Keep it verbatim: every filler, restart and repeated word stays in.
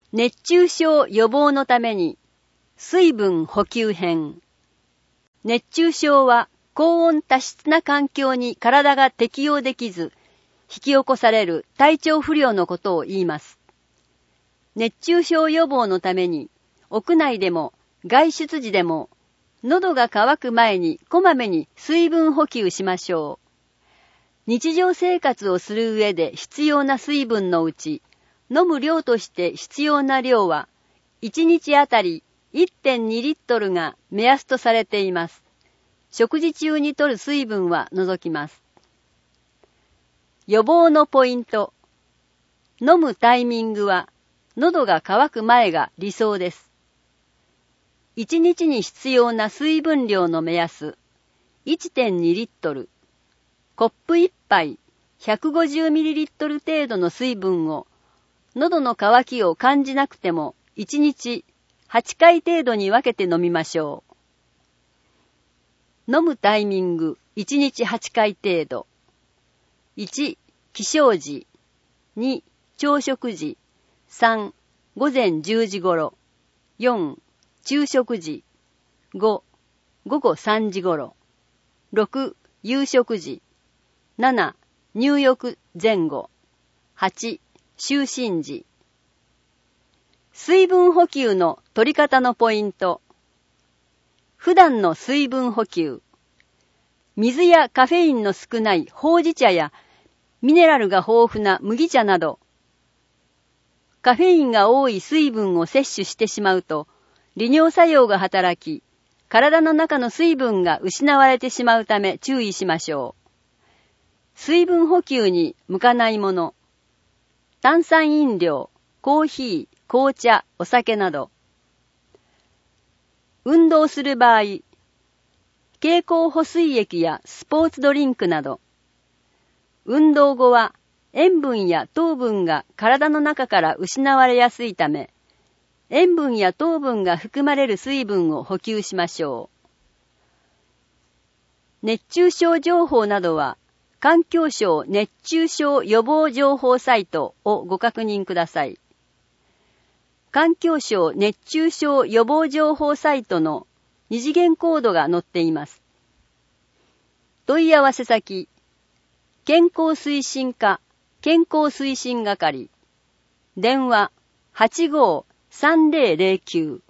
熱中症予防のために水分補給編。熱中症は高温多湿な環境に体が適応できず、引き起こされる体調不良のことを言います。熱中症予防のために、屋内でも外出時でも、喉が渇く前にこまめに水分補給しましょう。日常生活をする上で必要な水分のうち、飲む量として必要な量は、いちにちあたり いってんに リットルが目安とされています。食事中に摂る水分は除きます。予防のポイント。飲むタイミングは、喉が渇く前が理想です。いちにちに必要な水分量の目安、いってんに リットル。コップいっぱい ひゃくごじゅうミリリットル 程度の水分を、喉の渇きを感じなくてもいちにちはちかい程度に分けて飲みましょう。飲むタイミングいちにちはちかい程度。いち、起床時。に、朝食時。さん、午前じゅうじ頃。よん、昼食時。ご、午後さんじ頃。ろく、夕食時。なな、入浴前後。はち、就寝時。水分補給の取り方のポイント。普段の水分補給。水やカフェインの少ないほうじ茶やミネラルが豊富な麦茶など、カフェインが多い水分を摂取してしまうと、利尿作用が働き、体の中の水分が失われてしまうため注意しましょう。水分補給に向かないもの。炭酸飲料、コーヒー、紅茶、お酒など。運動する場合、経口補水液やスポーツドリンクなど。運動後は塩分や糖分が体の中から失われやすいため、塩分や糖分が含まれる水分を補給しましょう。熱中症情報などは、環境省熱中症予防情報サイトをご確認ください。環境省熱中症予防情報サイトの二次元コードが載っています。問い合わせ先、健康推進課健康推進係、電話 はちごーさんぜろぜろきゅう